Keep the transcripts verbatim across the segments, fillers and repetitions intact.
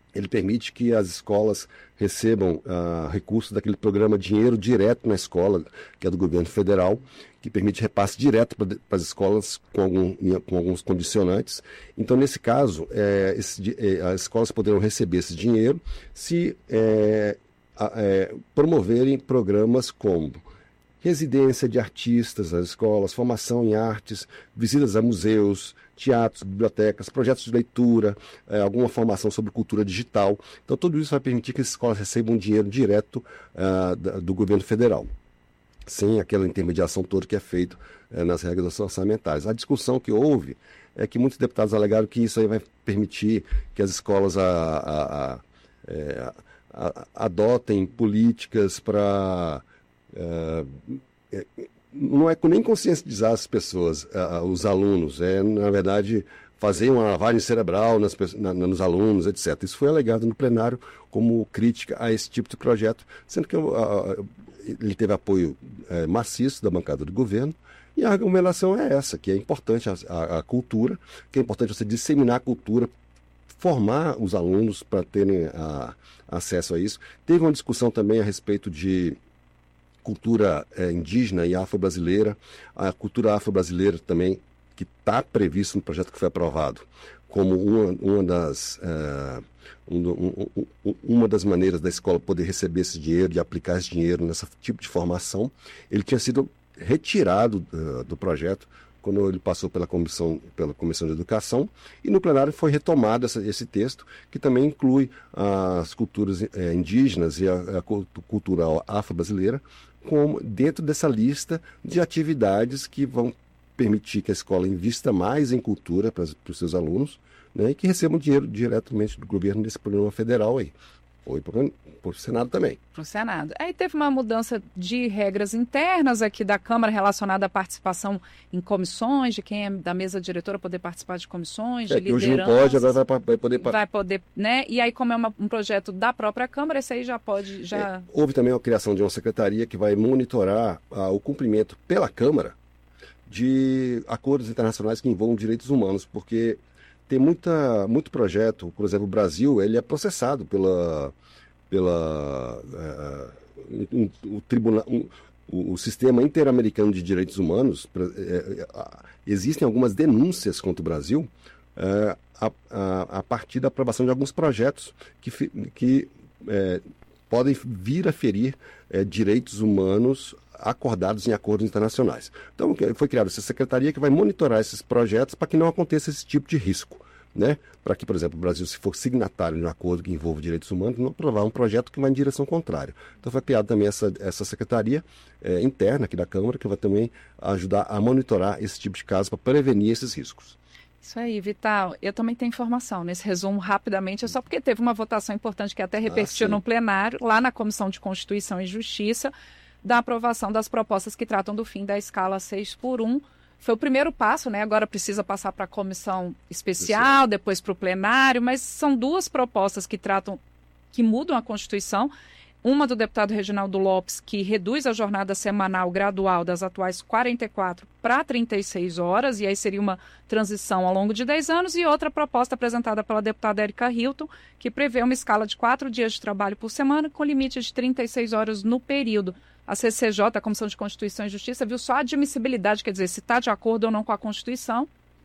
ele permite que as escolas recebam uh, recursos daquele programa Dinheiro Direto na Escola, que é do governo federal, que permite repasse direto para as escolas com, algum, com alguns condicionantes. Então, nesse caso, é, esse, é, as escolas poderão receber esse dinheiro se é, é, promoverem programas como residência de artistas nas escolas, formação em artes, visitas a museus, teatros, bibliotecas, projetos de leitura, eh, alguma formação sobre cultura digital. Então, tudo isso vai permitir que as escolas recebam dinheiro direto uh, da, do governo federal, sem aquela intermediação toda que é feita eh, nas regras orçamentárias. A discussão que houve é que muitos deputados alegaram que isso aí vai permitir que as escolas a, a, a, é, a, adotem políticas para... Uh, é, não é nem conscientizar as pessoas, uh, os alunos, é, na verdade, fazer uma lavagem cerebral nas, na, nos alunos, etcétera. Isso foi alegado no plenário como crítica a esse tipo de projeto, sendo que uh, ele teve apoio uh, maciço da bancada do governo, e a argumentação é essa, que é importante a, a, a cultura, que é importante você disseminar a cultura, formar os alunos para terem a, acesso a isso. Teve uma discussão também a respeito de cultura é, indígena e afro-brasileira, a cultura afro-brasileira também, que está previsto no projeto que foi aprovado, como uma, uma, das, uh, um, um, um, uma das maneiras da escola poder receber esse dinheiro, de aplicar esse dinheiro nesse tipo de formação. Ele tinha sido retirado uh, do projeto quando ele passou pela comissão, pela comissão de educação, e no plenário foi retomado essa, esse texto, que também inclui as culturas eh, indígenas e a, a cultura afro-brasileira, como dentro dessa lista de atividades que vão permitir que a escola invista mais em cultura para, para os seus alunos, né, e que recebam dinheiro diretamente do governo desse programa federal aí. Foi para o Senado também. Para o Senado. Aí teve uma mudança de regras internas aqui da Câmara relacionada à participação em comissões, de quem é da mesa diretora poder participar de comissões, é, de lideranças. Hoje não pode, agora vai, vai poder... Vai poder, né? E aí, como é uma, um projeto da própria Câmara, esse aí já pode... Já... É, houve também a criação de uma secretaria que vai monitorar ah, o cumprimento pela Câmara de acordos internacionais que envolvam direitos humanos, porque... Tem muita, muito projeto, por exemplo, o Brasil, ele é processado pela, pela uh, um, um, tribunal, um, o, o Sistema Interamericano de Direitos Humanos. Uh, uh, existem algumas denúncias contra o Brasil uh, a, a, a partir da aprovação de alguns projetos que, que uh, podem vir a ferir uh, direitos humanos acordados em acordos internacionais. Então, foi criada essa secretaria que vai monitorar esses projetos para que não aconteça esse tipo de risco, né? Para que, por exemplo, o Brasil, se for signatário de um acordo que envolve direitos humanos, não aprovar um projeto que vai em direção contrária. Então, foi criada também essa, essa secretaria é, interna aqui da Câmara, que vai também ajudar a monitorar esse tipo de casos para prevenir esses riscos. Isso aí, Vital. Eu também tenho informação nesse resumo rapidamente, é só porque teve uma votação importante que até repercutiu ah, no plenário, lá na Comissão de Constituição e Justiça, da aprovação das propostas que tratam do fim da escala seis por um. Foi o primeiro passo, né? Agora precisa passar para a comissão especial, depois para o plenário, mas são duas propostas que tratam, que mudam a Constituição. Uma do deputado Reginaldo Lopes, que reduz a jornada semanal gradual das atuais quarenta e quatro para trinta e seis horas, e aí seria uma transição ao longo de dez anos, e outra proposta apresentada pela deputada Érica Hilton, que prevê uma escala de quatro dias de trabalho por semana, com limite de trinta e seis horas no período. A C C J, a Comissão de Constituição e Justiça, viu só a admissibilidade, quer dizer, se está de acordo ou não com a Constituição.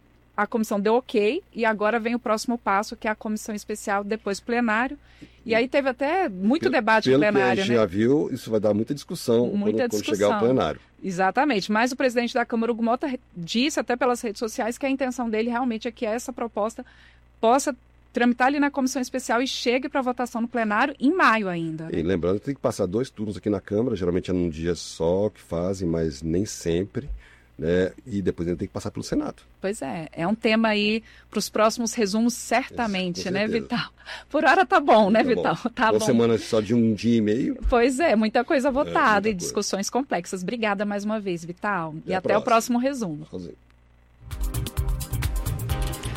A comissão deu ok, e agora vem o próximo passo, que é a comissão especial, depois plenário. E aí teve até muito pelo, debate pelo plenário, que a gente né? já viu, isso vai dar muita discussão, muita quando, discussão. quando chegar ao plenário. Exatamente, mas o presidente da Câmara, Hugo Mota, disse até pelas redes sociais que a intenção dele realmente é que essa proposta possa tramitar ali na comissão especial e chegue para votação no plenário em maio ainda. Né? E lembrando que tem que passar dois turnos aqui na Câmara, geralmente é num dia só que fazem, mas nem sempre, né? E depois ainda tem que passar pelo Senado. Pois é, é um tema aí para os próximos resumos, certamente, Isso, né, Vital? Por hora tá bom, né, tá Vital? Bom. Tá Uma bom. semana só de um dia e meio. Pois é, muita coisa votada é, muita e coisa. discussões complexas. Obrigada mais uma vez, Vital. Até e até próxima. o próximo resumo. Prazer.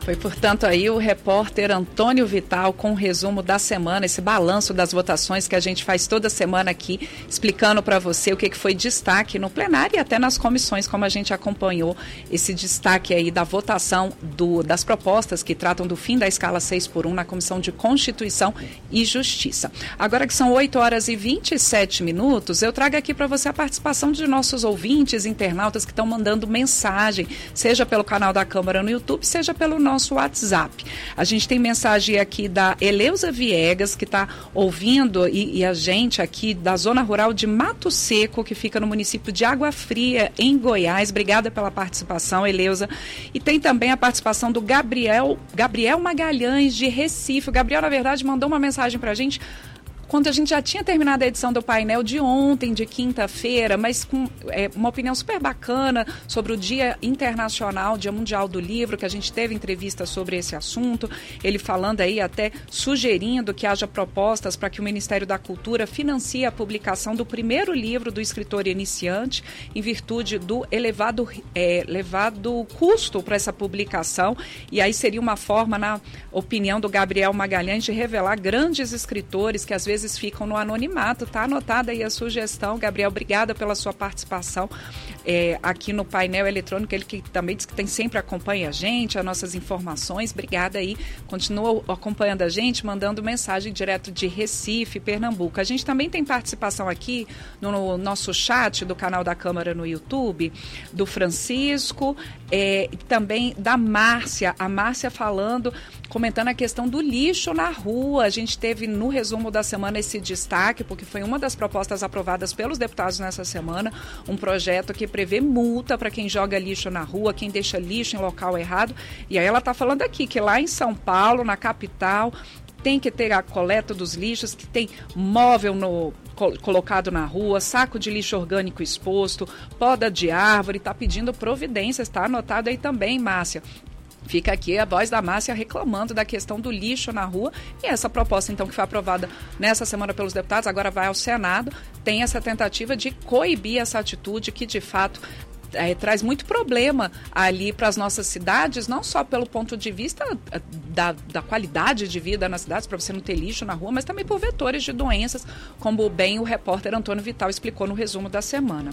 Foi, portanto, aí o repórter Antônio Vital com o resumo da semana, esse balanço das votações que a gente faz toda semana aqui, explicando para você o que, que foi destaque no plenário e até nas comissões, como a gente acompanhou esse destaque aí da votação do, das propostas que tratam do fim da escala seis por um na Comissão de Constituição e Justiça. Agora que são oito horas e vinte e sete minutos, eu trago aqui para você a participação de nossos ouvintes, internautas que estão mandando mensagem, seja pelo canal da Câmara no YouTube, seja pelo nosso nosso WhatsApp. A gente tem mensagem aqui da Eleusa Viegas, que está ouvindo, e, e a gente aqui da Zona Rural de Mato Seco, que fica no município de Água Fria, em Goiás. Obrigada pela participação, Eleusa. E tem também a participação do Gabriel, Gabriel Magalhães, de Recife. O Gabriel, na verdade, mandou uma mensagem para a gente quando a gente já tinha terminado a edição do painel de ontem, de quinta-feira, mas com é, uma opinião super bacana sobre o Dia Internacional, Dia Mundial do Livro, que a gente teve entrevista sobre esse assunto, ele falando aí até sugerindo que haja propostas para que o Ministério da Cultura financie a publicação do primeiro livro do escritor iniciante, em virtude do elevado, é, elevado custo para essa publicação, e aí seria uma forma, na opinião do Gabriel Magalhães, de revelar grandes escritores que às vezes vezes ficam no anonimato. Está anotada aí a sugestão. Gabriel, obrigada pela sua participação é, aqui no painel eletrônico. Ele que também diz que tem sempre acompanha a gente, as nossas informações. Obrigada aí. Continua acompanhando a gente, mandando mensagem direto de Recife, Pernambuco. A gente também tem participação aqui no nosso chat do canal da Câmara no YouTube, do Francisco é, e também da Márcia. A Márcia falando, comentando a questão do lixo na rua. A gente teve no resumo da semana esse destaque, porque foi uma das propostas aprovadas pelos deputados nessa semana, um projeto que prevê multa para quem joga lixo na rua, quem deixa lixo em local errado. E aí ela está falando aqui que lá em São Paulo, na capital, tem que ter a coleta dos lixos, que tem móvel no, colocado na rua, saco de lixo orgânico exposto, poda de árvore, está pedindo providências, está anotado aí também, Márcia. Fica aqui a voz da Márcia reclamando da questão do lixo na rua, e essa proposta, então, que foi aprovada nessa semana pelos deputados, agora vai ao Senado, tem essa tentativa de coibir essa atitude que, de fato, É, traz muito problema ali para as nossas cidades, não só pelo ponto de vista da, da qualidade de vida nas cidades, para você não ter lixo na rua, mas também por vetores de doenças, como bem o repórter Antônio Vital explicou no resumo da semana.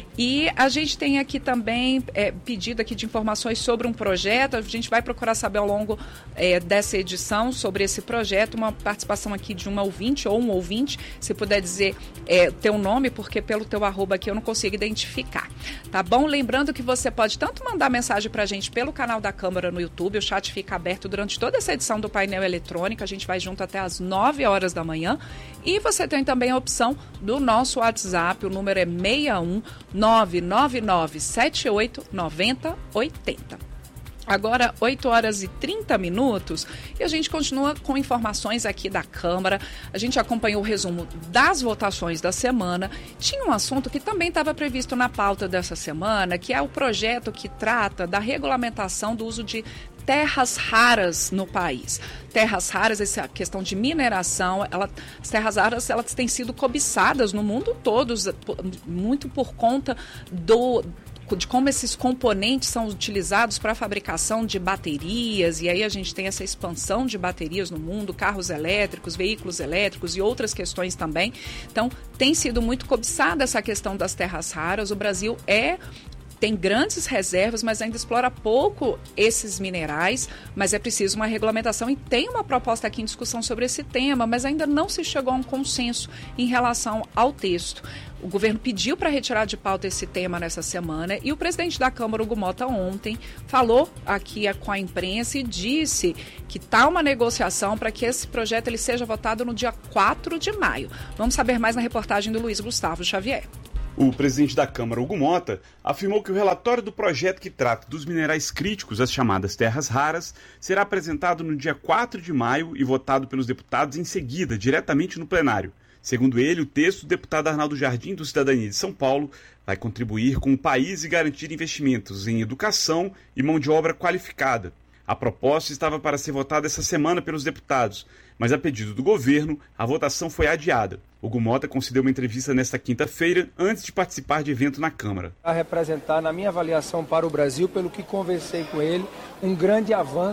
E a gente tem aqui também é, pedido aqui de informações sobre um projeto, a gente vai procurar saber ao longo é, dessa edição sobre esse projeto, uma participação aqui de uma ouvinte ou um ouvinte, se puder dizer é, teu nome, porque pelo teu arroba aqui eu não consigo identificar, tá bom? Lembrando que você pode tanto mandar mensagem para a gente pelo canal da Câmara no YouTube, o chat fica aberto durante toda essa edição do painel eletrônico, a gente vai junto até às nove horas da manhã, e você tem também a opção do nosso WhatsApp, o número é seis um nove nove nove sete oito nove zero oito zero. Agora, oito horas e trinta minutos, e a gente continua com informações aqui da Câmara. A gente acompanhou o resumo das votações da semana. Tinha um assunto que também estava previsto na pauta dessa semana, que é o projeto que trata da regulamentação do uso de terras raras no país. Terras raras, essa questão de mineração, ela, as terras raras elas têm sido cobiçadas no mundo todo, muito por conta do... de como esses componentes são utilizados para a fabricação de baterias, e aí a gente tem essa expansão de baterias no mundo, carros elétricos, veículos elétricos e outras questões também. Então, tem sido muito cobiçada essa questão das terras raras. O Brasil é... tem grandes reservas, mas ainda explora pouco esses minerais, mas é preciso uma regulamentação, e tem uma proposta aqui em discussão sobre esse tema, mas ainda não se chegou a um consenso em relação ao texto. O governo pediu para retirar de pauta esse tema nessa semana, e o presidente da Câmara, Hugo Mota, ontem falou aqui com a imprensa e disse que está uma negociação para que esse projeto ele seja votado no dia quatro de maio. Vamos saber mais na reportagem do Luiz Gustavo Xavier. O presidente da Câmara, Hugo Mota, afirmou que o relatório do projeto que trata dos minerais críticos, as chamadas terras raras, será apresentado no dia quatro de maio e votado pelos deputados em seguida, diretamente no plenário. Segundo ele, o texto do deputado Arnaldo Jardim, do Cidadania de São Paulo, vai contribuir com o país e garantir investimentos em educação e mão de obra qualificada. A proposta estava para ser votada essa semana pelos deputados, mas a pedido do governo, a votação foi adiada. Hugo Mota concedeu uma entrevista nesta quinta-feira, antes de participar de evento na Câmara. A representar, na minha avaliação para o Brasil, pelo que conversei com ele, um grande avanço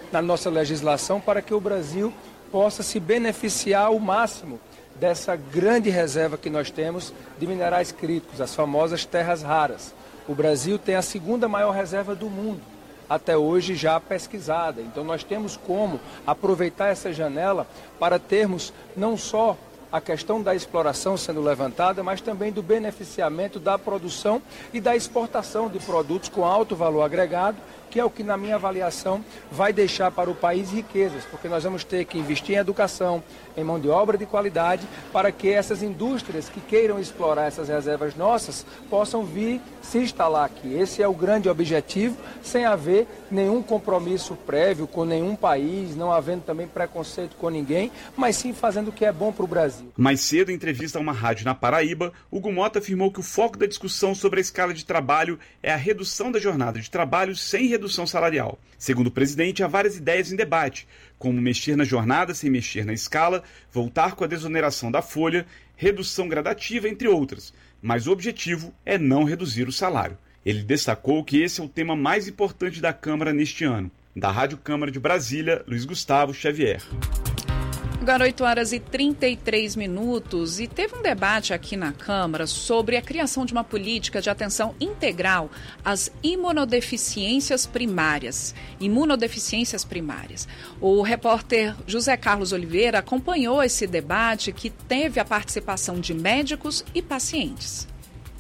na nossa legislação para que o Brasil possa se beneficiar ao máximo dessa grande reserva que nós temos de minerais críticos, as famosas terras raras. O Brasil tem a segunda maior reserva do mundo, até hoje já pesquisada. Então nós temos como aproveitar essa janela para termos não só a questão da exploração sendo levantada, mas também do beneficiamento da produção e da exportação de produtos com alto valor agregado, que é o que, na minha avaliação, vai deixar para o país riquezas, porque nós vamos ter que investir em educação, em mão de obra de qualidade, para que essas indústrias que queiram explorar essas reservas nossas possam vir se instalar aqui. Esse é o grande objetivo, sem haver nenhum compromisso prévio com nenhum país, não havendo também preconceito com ninguém, mas sim fazendo o que é bom para o Brasil. Mais cedo, em entrevista a uma rádio na Paraíba, Hugo Motta afirmou que o foco da discussão sobre a escala de trabalho é a redução da jornada de trabalho sem redução salarial. Segundo o presidente, há várias ideias em debate, como mexer na jornada sem mexer na escala, voltar com a desoneração da folha, redução gradativa, entre outras. Mas o objetivo é não reduzir o salário. Ele destacou que esse é o tema mais importante da Câmara neste ano. Da Rádio Câmara de Brasília, Luiz Gustavo Xavier. Agora oito horas e trinta e três minutos e teve um debate aqui na Câmara sobre a criação de uma política de atenção integral às imunodeficiências primárias. Imunodeficiências primárias. O repórter José Carlos Oliveira acompanhou esse debate que teve a participação de médicos e pacientes.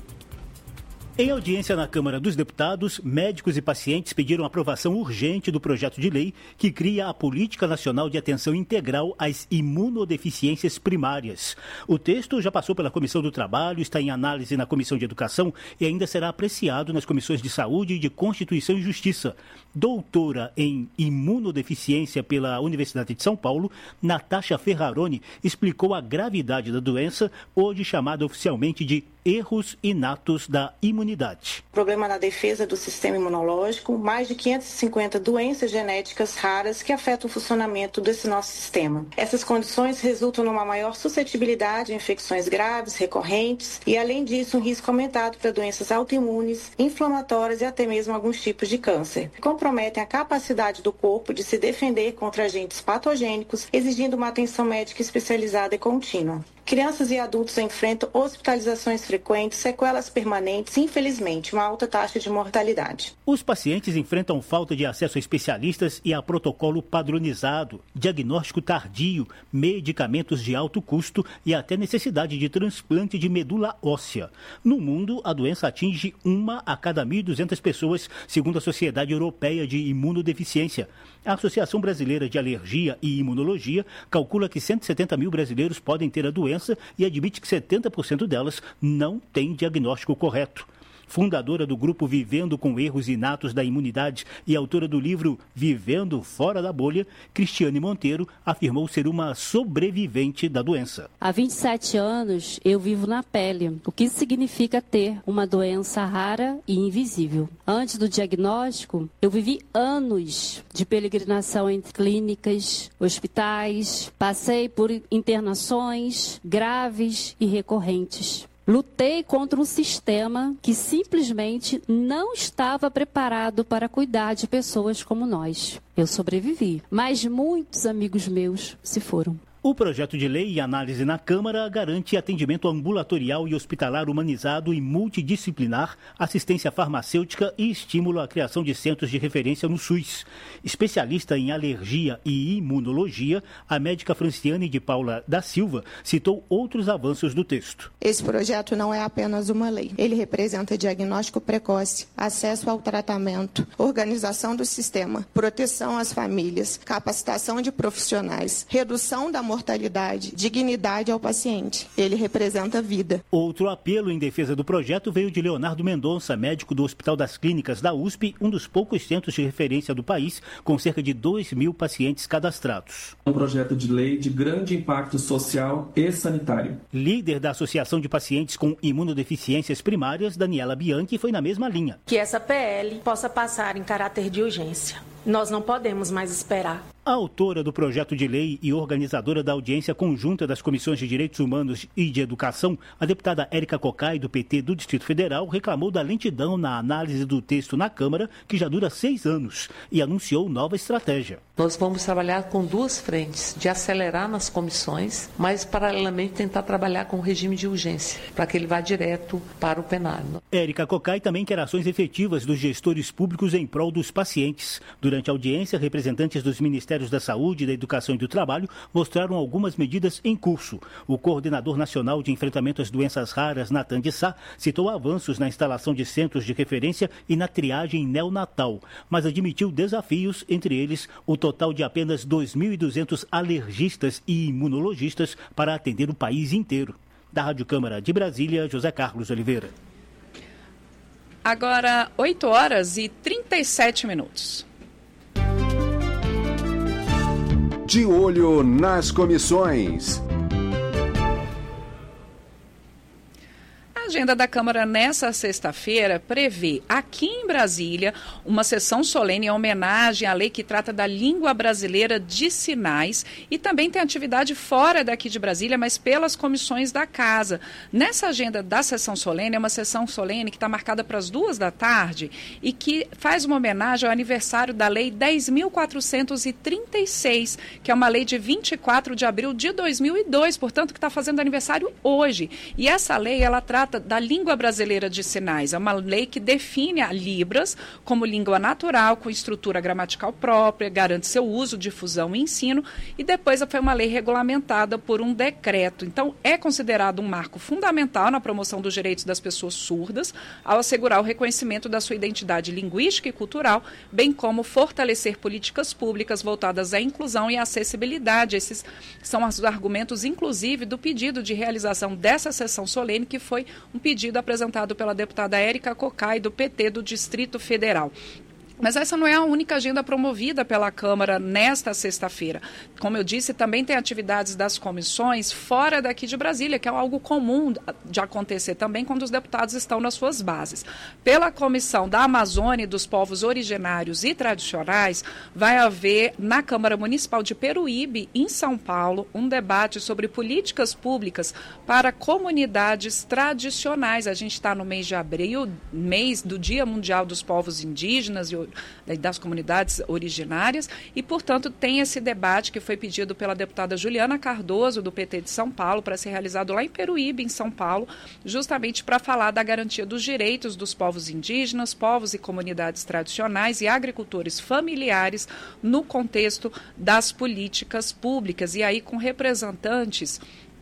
Em audiência na Câmara dos Deputados, médicos e pacientes pediram aprovação urgente do projeto de lei que cria a Política Nacional de Atenção Integral às Imunodeficiências Primárias. O texto já passou pela Comissão do Trabalho, está em análise na Comissão de Educação e ainda será apreciado nas comissões de Saúde e de Constituição e Justiça. Doutora em imunodeficiência pela Universidade de São Paulo, Natasha Ferraroni explicou a gravidade da doença, hoje chamada oficialmente de erros inatos da imunidade. Problema na defesa do sistema imunológico, mais de quinhentas e cinquenta doenças genéticas raras que afetam o funcionamento desse nosso sistema. Essas condições resultam numa maior suscetibilidade a infecções graves, recorrentes e, além disso, um risco aumentado para doenças autoimunes, inflamatórias e até mesmo alguns tipos de câncer. Comprometem a capacidade do corpo de se defender contra agentes patogênicos, exigindo uma atenção médica especializada e contínua. Crianças e adultos enfrentam hospitalizações frequentes, sequelas permanentes e, infelizmente, uma alta taxa de mortalidade. Os pacientes enfrentam falta de acesso a especialistas e a protocolo padronizado, diagnóstico tardio, medicamentos de alto custo e até necessidade de transplante de medula óssea. No mundo, a doença atinge uma a cada mil e duzentas pessoas, segundo a Sociedade Europeia de Imunodeficiência. A Associação Brasileira de Alergia e Imunologia calcula que cento e setenta mil brasileiros podem ter a doença e admite que setenta por cento delas não têm diagnóstico correto. Fundadora do grupo Vivendo com Erros Inatos da Imunidade e autora do livro Vivendo Fora da Bolha, Cristiane Monteiro afirmou ser uma sobrevivente da doença. Há vinte e sete anos eu vivo na pele, o que significa ter uma doença rara e invisível. Antes do diagnóstico, eu vivi anos de peregrinação em clínicas, hospitais, passei por internações graves e recorrentes. Lutei contra um sistema que simplesmente não estava preparado para cuidar de pessoas como nós. Eu sobrevivi, mas muitos amigos meus se foram. O projeto de lei e análise na Câmara garante atendimento ambulatorial e hospitalar humanizado e multidisciplinar, assistência farmacêutica e estímulo à criação de centros de referência no SUS. Especialista em alergia e imunologia, a médica Franciane de Paula da Silva citou outros avanços do texto. Esse projeto não é apenas uma lei. Ele representa diagnóstico precoce, acesso ao tratamento, organização do sistema, proteção às famílias, capacitação de profissionais, redução da mortalidade, dignidade ao paciente. Ele representa vida. Outro apelo em defesa do projeto veio de Leonardo Mendonça, médico do Hospital das Clínicas da U S P, um dos poucos centros de referência do país, com cerca de dois mil pacientes cadastrados. Um projeto de lei de grande impacto social e sanitário. Líder da Associação de Pacientes com Imunodeficiências Primárias, Daniela Bianchi, foi na mesma linha. Que essa P L possa passar em caráter de urgência. Nós não podemos mais esperar. A autora do projeto de lei e organizadora da audiência conjunta das Comissões de Direitos Humanos e de Educação, a deputada Érica Cocai, do P T do Distrito Federal, reclamou da lentidão na análise do texto na Câmara, que já dura seis anos, e anunciou nova estratégia. Nós vamos trabalhar com duas frentes, de acelerar nas comissões, mas paralelamente tentar trabalhar com o regime de urgência, para que ele vá direto para o plenário. Érica Cocai também quer ações efetivas dos gestores públicos em prol dos pacientes. Durante a audiência, representantes dos Ministérios da Saúde, da Educação e do Trabalho mostraram algumas medidas em curso. O coordenador nacional de enfrentamento às doenças raras, Natan de Sá, citou avanços na instalação de centros de referência e na triagem neonatal, mas admitiu desafios, entre eles o total de apenas dois mil e duzentos alergistas e imunologistas para atender o país inteiro. Da Rádio Câmara de Brasília, José Carlos Oliveira. Agora, oito horas e trinta e sete minutos. De olho nas comissões. A agenda da Câmara nessa sexta-feira prevê, aqui em Brasília, uma sessão solene em homenagem à lei que trata da língua brasileira de sinais e também tem atividade fora daqui de Brasília, mas pelas comissões da Casa. Nessa agenda da sessão solene, é uma sessão solene que está marcada para as duas da tarde e que faz uma homenagem ao aniversário da Lei dez mil quatrocentos e trinta e seis, que é uma lei de vinte e quatro de abril de dois mil e dois, portanto, que está fazendo aniversário hoje. E essa lei, ela trata da língua brasileira de sinais. É uma lei que define a Libras como língua natural, com estrutura gramatical própria, garante seu uso, difusão e ensino, e depois foi uma lei regulamentada por um decreto. Então, é considerado um marco fundamental na promoção dos direitos das pessoas surdas, ao assegurar o reconhecimento da sua identidade linguística e cultural, bem como fortalecer políticas públicas voltadas à inclusão e à acessibilidade. Esses são os argumentos, inclusive, do pedido de realização dessa sessão solene, que foi um pedido apresentado pela deputada Érica Cocai, do P T do Distrito Federal. Mas essa não é a única agenda promovida pela Câmara nesta sexta-feira. Como eu disse, também tem atividades das comissões fora daqui de Brasília, que é algo comum de acontecer também quando os deputados estão nas suas bases. Pela Comissão da Amazônia e dos Povos Originários e Tradicionais, vai haver na Câmara Municipal de Peruíbe, em São Paulo, um debate sobre políticas públicas para comunidades tradicionais. A gente está no mês de abril, mês do Dia Mundial dos Povos Indígenas e das comunidades originárias e, portanto, tem esse debate que foi pedido pela deputada Juliana Cardoso, do P T de São Paulo, para ser realizado lá em Peruíbe, em São Paulo, justamente para falar da garantia dos direitos dos povos indígenas, povos e comunidades tradicionais e agricultores familiares no contexto das políticas públicas. E aí com representantes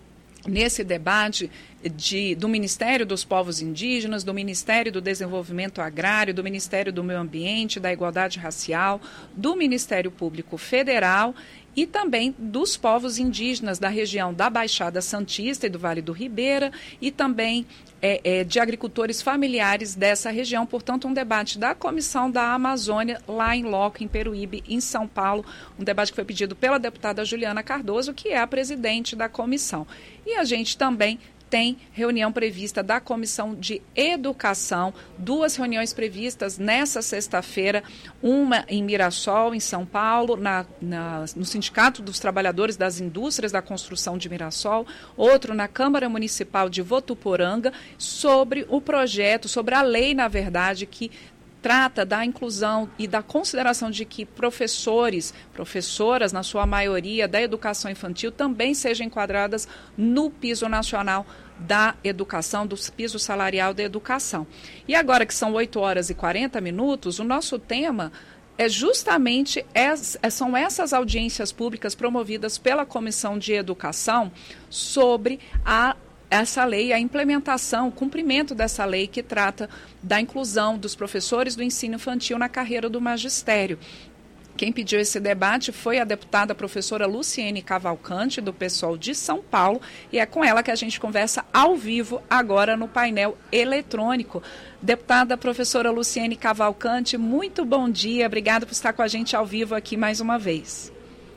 nesse debate de, do Ministério dos Povos Indígenas, do Ministério do Desenvolvimento Agrário, do Ministério do Meio Ambiente, da Igualdade Racial, do Ministério Público Federal e também dos povos indígenas da região da Baixada Santista e do Vale do Ribeira e também é, é, de agricultores familiares dessa região. Portanto, um debate da Comissão da Amazônia lá em loco, em Peruíbe, em São Paulo, um debate que foi pedido pela deputada Juliana Cardoso, que é a presidente da comissão. E a gente também tem reunião prevista da Comissão de Educação, duas reuniões previstas nessa sexta-feira, uma em Mirassol, em São Paulo, na, na, no Sindicato dos Trabalhadores das Indústrias da Construção de Mirassol, outro na Câmara Municipal de Votuporanga, sobre o projeto, sobre a lei, na verdade, que trata da inclusão e da consideração de que professores, professoras, na sua maioria, da educação infantil, também sejam enquadradas no piso nacional da educação, do piso salarial da educação. E agora que são oito horas e quarenta minutos, o nosso tema é justamente, es, são essas audiências públicas promovidas pela Comissão de Educação sobre a essa lei, a implementação, o cumprimento dessa lei que trata da inclusão dos professores do ensino infantil na carreira do magistério. Quem pediu esse debate foi a deputada professora Luciene Cavalcante, do PSOL de São Paulo, e é com ela que a gente conversa ao vivo agora no painel eletrônico. Deputada professora Luciene Cavalcante, muito bom dia, obrigada por estar com a gente ao vivo aqui mais uma vez.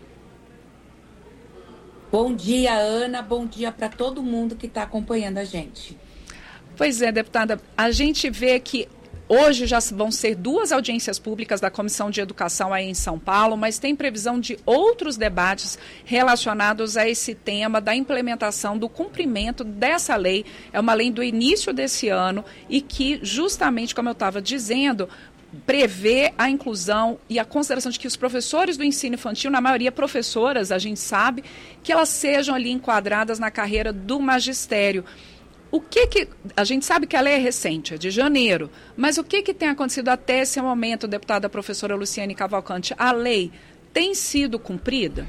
Bom dia, Ana. Bom dia para todo mundo que está acompanhando a gente. Pois é, deputada, a gente vê que Hoje já vão ser duas audiências públicas da Comissão de Educação aí em São Paulo, mas tem previsão de outros debates relacionados a esse tema da implementação, do cumprimento dessa lei. É uma lei do início desse ano e que, justamente, como eu estava dizendo, prevê a inclusão e a consideração de que os professores do ensino infantil, na maioria professoras, a gente sabe, que elas sejam ali enquadradas na carreira do magistério. O que que... A gente sabe que a lei é recente, é de janeiro, mas o que que tem acontecido até esse momento, deputada professora Luciane Cavalcante? A lei tem sido cumprida?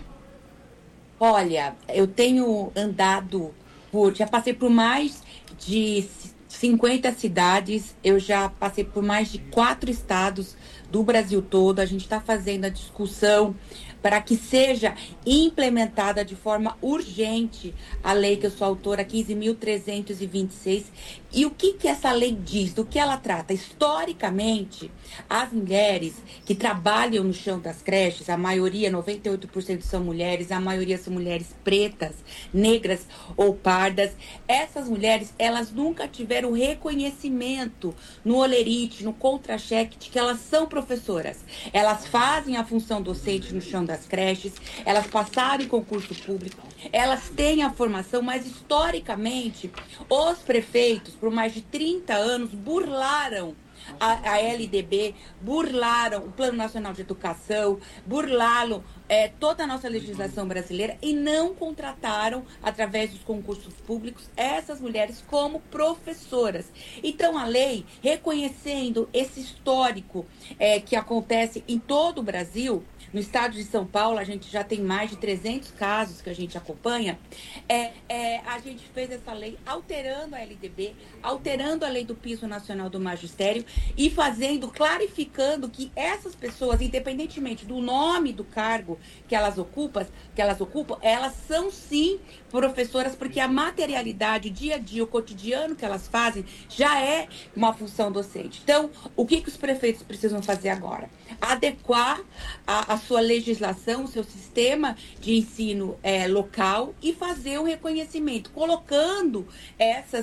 Olha, eu tenho andado por... Já passei por mais de cinquenta cidades, eu já passei por mais de quatro estados do Brasil todo. A gente está fazendo a discussão para que seja implementada de forma urgente a lei que eu sou autora, quinze mil trezentos e vinte e seis. E o que, que essa lei diz? Do que ela trata? Historicamente, as mulheres que trabalham no chão das creches, a maioria, noventa e oito por cento são mulheres, a maioria são mulheres pretas, negras ou pardas. Essas mulheres, elas nunca tiveram reconhecimento no olerite, no contra-cheque, de que elas são professoras. Elas fazem a função docente no chão das creches, elas passaram em concurso público, elas têm a formação, mas historicamente os prefeitos, por mais de trinta anos, burlaram a, a L D B, burlaram o Plano Nacional de Educação, burlaram é, toda a nossa legislação brasileira e não contrataram, através dos concursos públicos, essas mulheres como professoras. Então, a lei, reconhecendo esse histórico é, que acontece em todo o Brasil, no estado de São Paulo, a gente já tem mais de trezentos casos que a gente acompanha. É, é, a gente fez essa lei alterando a L D B, alterando a lei do piso nacional do magistério e fazendo, clarificando que essas pessoas, independentemente do nome do cargo que elas ocupam, que elas ocupam, elas são sim professoras, porque a materialidade, o dia a dia, o cotidiano que elas fazem já é uma função docente. Então, o que, que os prefeitos precisam fazer agora? Adequar a, a sua legislação, o seu sistema de ensino é, local e fazer um reconhecimento, colocando essas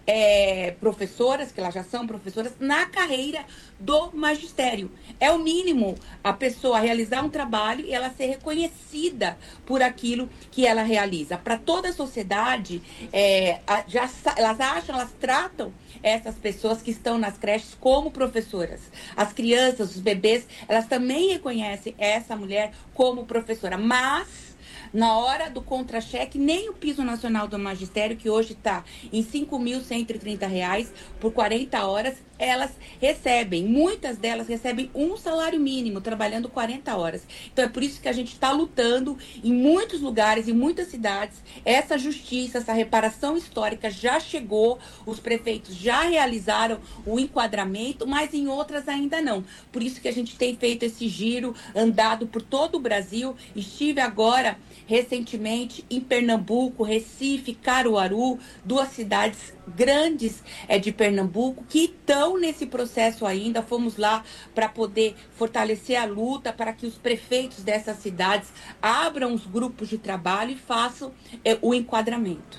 é, professoras, que elas já são professoras, na carreira do magistério. É o mínimo a pessoa realizar um trabalho e ela ser reconhecida por aquilo que ela realiza. Para toda a sociedade, é, já, elas acham, elas tratam essas pessoas que estão nas creches como professoras. As crianças, os bebês, elas também reconhecem essa mulher como professora, mas na hora do contra-cheque, nem o piso nacional do magistério, que hoje está em cinco mil cento e trinta reais por quarenta horas, elas recebem. Muitas delas recebem um salário mínimo, trabalhando quarenta horas. Então é por isso que a gente está lutando em muitos lugares, em muitas cidades. Essa justiça, essa reparação histórica já chegou, os prefeitos já realizaram o enquadramento, mas em outras ainda não. Por isso que a gente tem feito esse giro, andado por todo o Brasil. Estive agora recentemente em Pernambuco, Recife, Caruaru, duas cidades grandes é, de Pernambuco que estão nesse processo ainda. Fomos lá para poder fortalecer a luta para que os prefeitos dessas cidades abram os grupos de trabalho e façam é, o enquadramento.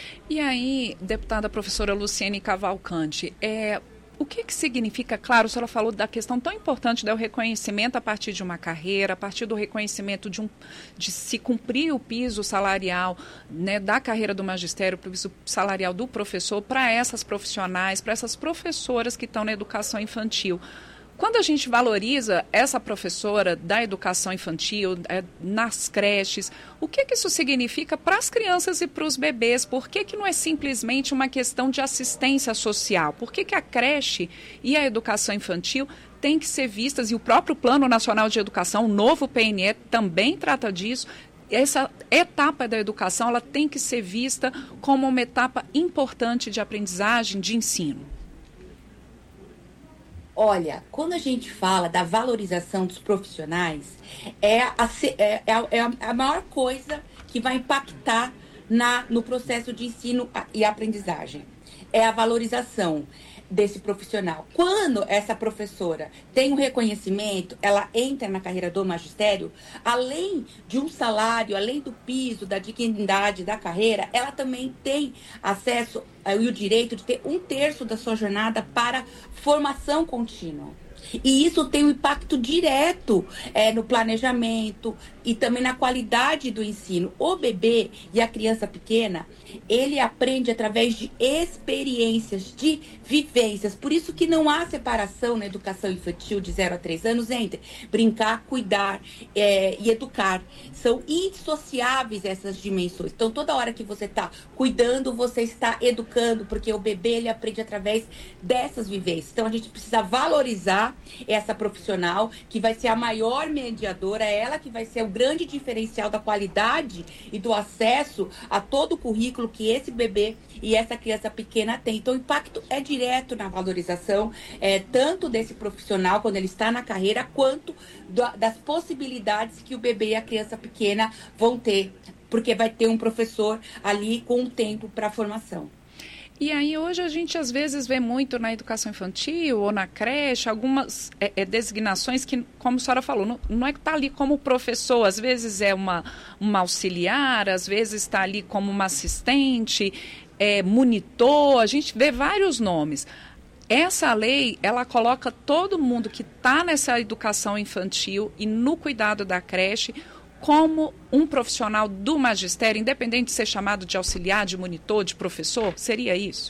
E aí, deputada professora Luciane Cavalcante, é... o que que significa, claro, a senhora falou da questão tão importante do reconhecimento a partir de uma carreira, a partir do reconhecimento de, um, de se cumprir o piso salarial, né, da carreira do magistério, o piso salarial do professor, para essas profissionais, para essas professoras que estão na educação infantil. Quando a gente valoriza essa professora da educação infantil, é, nas creches, o que que isso significa para as crianças e para os bebês? Por que que não é simplesmente uma questão de assistência social? Por que que a creche e a educação infantil têm que ser vistas, e o próprio Plano Nacional de Educação, o novo P N E, também trata disso? Essa etapa da educação, ela tem que ser vista como uma etapa importante de aprendizagem, de ensino. Olha, quando a gente fala da valorização dos profissionais, é a, é, é a maior coisa que vai impactar na, no processo de ensino e aprendizagem. É a valorização. desse profissional. Quando essa professora tem um reconhecimento, ela entra na carreira do magistério, além de um salário, além do piso, da dignidade da carreira, ela também tem acesso e o direito de ter um terço da sua jornada para formação contínua. E isso tem um impacto direto é, no planejamento e também na qualidade do ensino. O bebê e a criança pequena, ele aprende através de experiências, de vivências. Por isso que não há separação na educação infantil de zero a três anos entre brincar, cuidar é, e educar. São indissociáveis essas dimensões. Então, toda hora que você está cuidando, você está educando, porque o bebê ele aprende através dessas vivências. Então, a gente precisa valorizar essa profissional, que vai ser a maior mediadora, é ela que vai ser o grande diferencial da qualidade e do acesso a todo o currículo que esse bebê e essa criança pequena tem. Então, o impacto é direto na valorização, é, tanto desse profissional, quando ele está na carreira, quanto do, das possibilidades que o bebê e a criança pequena vão ter, porque vai ter um professor ali com o tempo para a formação. E aí hoje a gente às vezes vê muito na educação infantil ou na creche algumas é, é, designações que, como a senhora falou, não, não é que está ali como professor, às vezes é uma, uma auxiliar, às vezes está ali como uma assistente, é, monitor, a gente vê vários nomes. Essa lei, ela coloca todo mundo que está nessa educação infantil e no cuidado da creche como um profissional do magistério, independente de ser chamado de auxiliar, de monitor, de professor? Seria isso?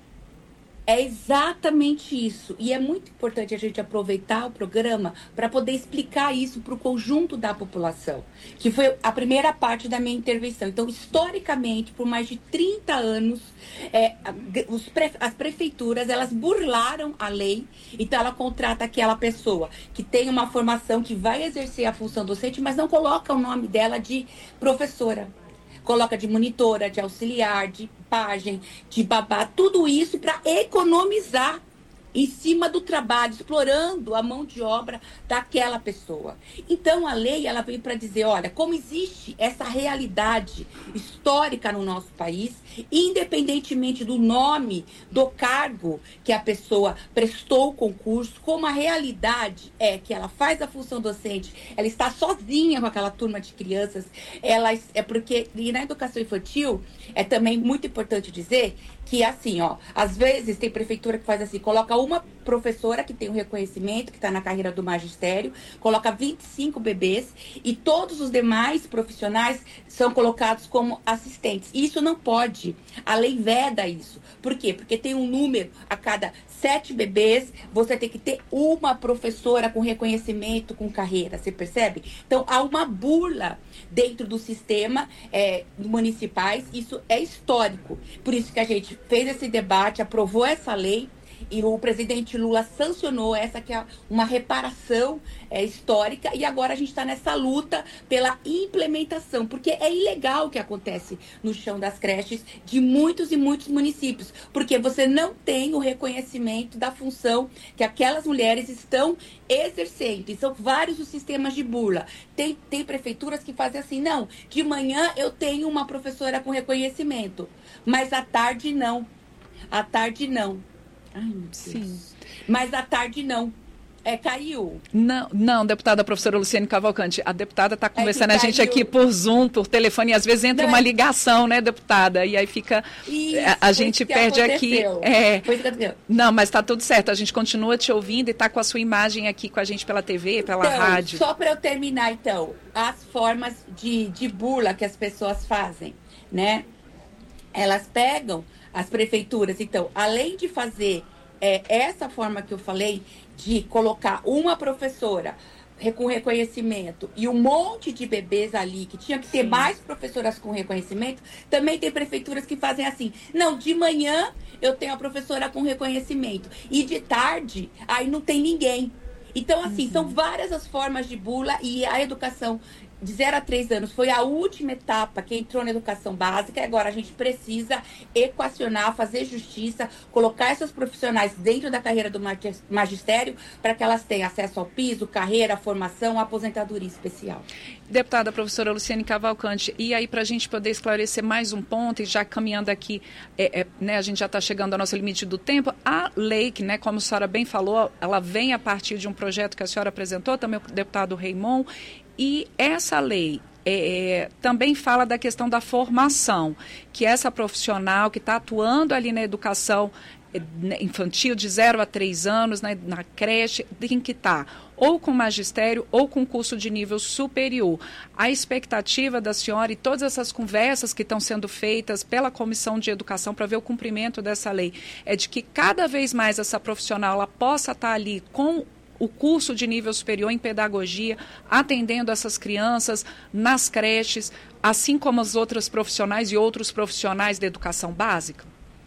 É exatamente isso. E é muito importante a gente aproveitar o programa para poder explicar isso para o conjunto da população, que foi a primeira parte da minha intervenção. Então, historicamente, por mais de trinta anos, é, os pre, as prefeituras, elas burlaram a lei. Então, ela contrata aquela pessoa que tem uma formação, que vai exercer a função docente, mas não coloca o nome dela de professora. Coloca de monitora, de auxiliar, de pajem, de babá, tudo isso para economizar em cima do trabalho, explorando a mão de obra daquela pessoa. Então, a lei, ela veio para dizer, olha, como existe essa realidade histórica no nosso país, independentemente do nome, do cargo que a pessoa prestou o concurso, como a realidade é que ela faz a função docente, ela está sozinha com aquela turma de crianças, ela é porque, e na educação infantil, é também muito importante dizer que, assim, ó, às vezes tem prefeitura que faz assim, coloca uma professora que tem um reconhecimento, que está na carreira do magistério, coloca vinte e cinco bebês e todos os demais profissionais são colocados como assistentes. Isso não pode. A lei veda isso. Por quê? Porque tem um número a cada sete bebês, você tem que ter uma professora com reconhecimento, com carreira, você percebe? Então, há uma burla dentro do sistema é, municipais, isso é histórico. Por isso que a gente fez esse debate, aprovou essa lei, e o presidente Lula sancionou essa que é uma reparação é, histórica, e agora a gente está nessa luta pela implementação, porque é ilegal o que acontece no chão das creches de muitos e muitos municípios, porque você não tem o reconhecimento da função que aquelas mulheres estão exercendo. E são vários os sistemas de burla. Tem, tem prefeituras que fazem assim, não, de manhã eu tenho uma professora com reconhecimento, mas à tarde não. À tarde não. Ai, meu Deus. Sim. Mas à tarde não. É, caiu. Não, não, deputada professora Luciane Cavalcante, a deputada está conversando é a gente aqui por Zoom, por telefone, e às vezes entra não. uma ligação, né, deputada? E aí fica, Isso, a, a gente perde aconteceu. aqui. É, foi não, mas está tudo certo, a gente continua te ouvindo e está com a sua imagem aqui com a gente pela T V, pela então, rádio. Só para eu terminar, então, as formas de, de burla que as pessoas fazem, né? Elas pegam as prefeituras, então, além de fazer é, essa forma que eu falei, de colocar uma professora com reconhecimento e um monte de bebês ali, que tinha que ter Sim. mais professoras com reconhecimento, também tem prefeituras que fazem assim, não, de manhã eu tenho a professora com reconhecimento, e de tarde, aí não tem ninguém. Então, assim, uhum. são várias as formas de burla, e a educação de zero a três anos foi a última etapa que entrou na educação básica, e agora a gente precisa equacionar, fazer justiça, colocar esses profissionais dentro da carreira do magistério para que elas tenham acesso ao piso, carreira, formação, aposentadoria especial. Deputada professora Luciane Cavalcante, e aí para a gente poder esclarecer mais um ponto, e já caminhando aqui, é, é, né, a gente já está chegando ao nosso limite do tempo, a lei, que, né, como a senhora bem falou, ela vem a partir de um projeto que a senhora apresentou, também o deputado Raimon, e essa lei é, também fala da questão da formação, que essa profissional que está atuando ali na educação infantil de zero a três anos, né, na creche, tem que estar ou com magistério ou com curso de nível superior. A expectativa da senhora e todas essas conversas que estão sendo feitas pela Comissão de Educação para ver o cumprimento dessa lei é de que cada vez mais essa profissional ela possa estar ali com o curso de nível superior em pedagogia, atendendo essas crianças nas creches, assim como os outros profissionais e outros profissionais da educação básica?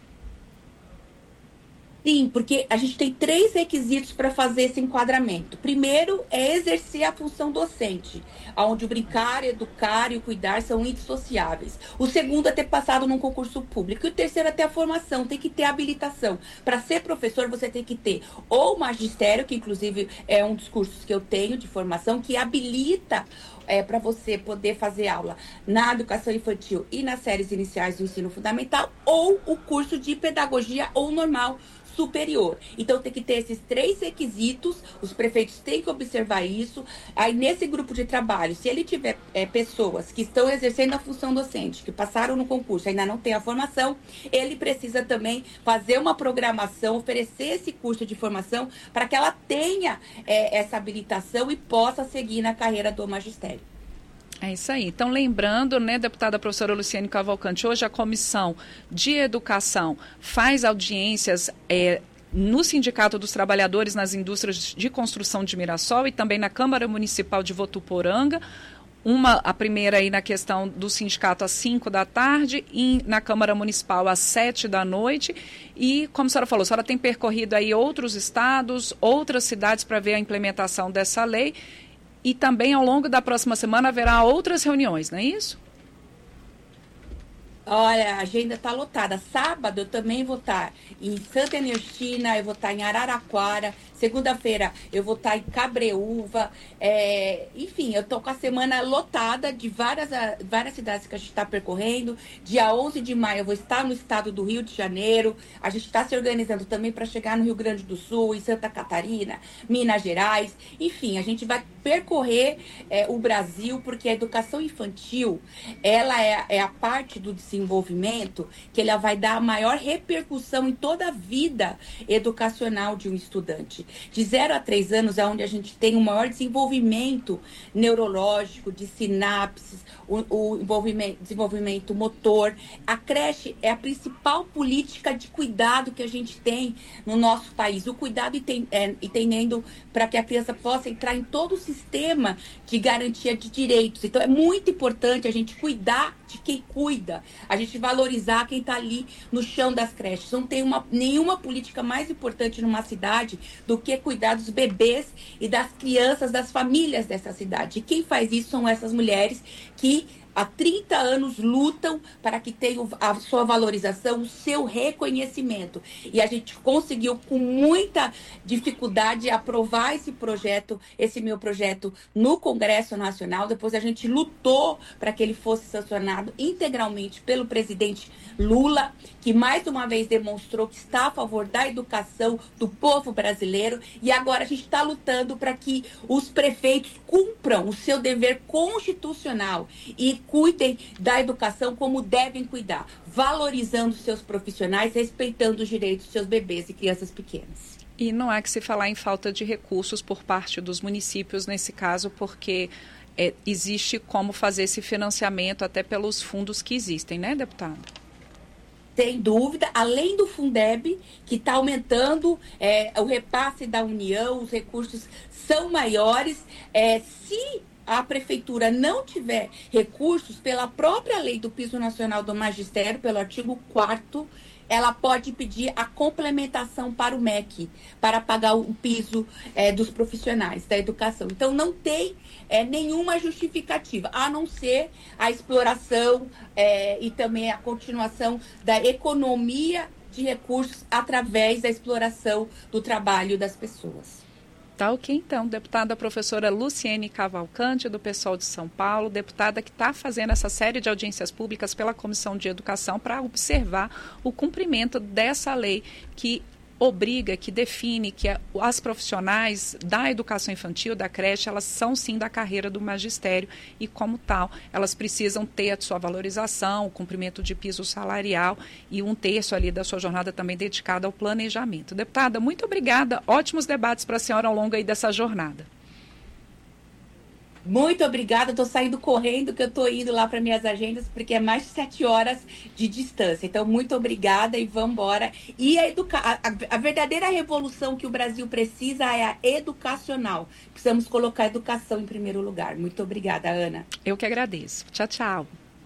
Sim, porque a gente tem três requisitos para fazer esse enquadramento. Primeiro é exercer a função docente, onde o brincar, educar e o cuidar são indissociáveis. O segundo é ter passado num concurso público. E o terceiro é ter a formação, tem que ter habilitação. Para ser professor, você tem que ter ou magistério, que inclusive é um dos cursos que eu tenho de formação, que habilita é, para você poder fazer aula na educação infantil e nas séries iniciais do ensino fundamental, ou o curso de pedagogia ou normal superior. Então tem que ter esses três requisitos, os prefeitos têm que observar isso. Aí nesse grupo de trabalho, se ele tiver é, pessoas que estão exercendo a função docente, que passaram no concurso, ainda não tem a formação, ele precisa também fazer uma programação, oferecer esse curso de formação para que ela tenha é, essa habilitação e possa seguir na carreira do magistério. É isso aí. Então, lembrando, né, deputada professora Luciane Cavalcante, hoje a Comissão de Educação faz audiências é, no Sindicato dos Trabalhadores nas Indústrias de Construção de Mirassol e também na Câmara Municipal de Votuporanga. Uma, a primeira aí na questão do sindicato às cinco da tarde e na Câmara Municipal às sete da noite. E, como a senhora falou, a senhora tem percorrido aí outros estados, outras cidades para ver a implementação dessa lei. E também, ao longo da próxima semana, haverá outras reuniões, não é isso? Olha, a agenda está lotada. Sábado eu também vou estar em Santa Ernestina, eu vou estar em Araraquara. Segunda-feira eu vou estar em Cabreúva. É, enfim, eu estou com a semana lotada de várias, várias cidades que a gente está percorrendo. Dia onze de maio eu vou estar no estado do Rio de Janeiro. A gente está se organizando também para chegar no Rio Grande do Sul, em Santa Catarina, Minas Gerais. Enfim, a gente vai percorrer é, o Brasil, porque a educação infantil, ela é, é a parte do desenvolvimento que ela vai dar a maior repercussão em toda a vida educacional de um estudante. De zero a três anos é onde a gente tem o maior desenvolvimento neurológico, de sinapses, o, o envolvimento, desenvolvimento motor. A creche é a principal política de cuidado que a gente tem no nosso país. O cuidado entendendo para que a criança possa entrar em todo o sistema de garantia de direitos. Então é muito importante a gente cuidar de quem cuida, a gente valorizar quem está ali no chão das creches. Não tem uma, nenhuma política mais importante numa cidade do que cuidar dos bebês e das crianças, das famílias dessa cidade. E quem faz isso são essas mulheres que há trinta anos lutam para que tenha a sua valorização, o seu reconhecimento. E a gente conseguiu, com muita dificuldade, aprovar esse projeto, esse meu projeto, no Congresso Nacional. Depois a gente lutou para que ele fosse sancionado integralmente pelo presidente Lula, que mais uma vez demonstrou que está a favor da educação do povo brasileiro. E agora a gente está lutando para que os prefeitos cumpram o seu dever constitucional e cuidem da educação como devem cuidar, valorizando seus profissionais, respeitando os direitos dos seus bebês e crianças pequenas. E não há que se falar em falta de recursos por parte dos municípios nesse caso, porque é, existe como fazer esse financiamento até pelos fundos que existem, né, deputada? Sem dúvida, além do Fundeb, que está aumentando é, o repasse da União, os recursos são maiores. É, se a prefeitura não tiver recursos, pela própria lei do Piso Nacional do Magistério, pelo artigo quarto, ela pode pedir a complementação para o M E C, para pagar o piso é, dos profissionais da educação. Então, não tem é, nenhuma justificativa, a não ser a exploração é, e também a continuação da economia de recursos através da exploração do trabalho das pessoas. Tá ok, então, deputada professora Luciene Cavalcante, do PSOL de São Paulo, deputada que está fazendo essa série de audiências públicas pela Comissão de Educação para observar o cumprimento dessa lei que obriga, que define que as profissionais da educação infantil, da creche, elas são sim da carreira do magistério e, como tal, elas precisam ter a sua valorização, o cumprimento de piso salarial e um terço ali da sua jornada também dedicada ao planejamento. Deputada, muito obrigada, ótimos debates para a senhora ao longo aí dessa jornada. Muito obrigada, estou saindo correndo, que eu estou indo lá para minhas agendas, porque é mais de sete horas de distância. Então, muito obrigada e vamos embora. E a, educa... a, a verdadeira revolução que o Brasil precisa é a educacional. Precisamos colocar a educação em primeiro lugar. Muito obrigada, Ana. Eu que agradeço. Tchau, tchau.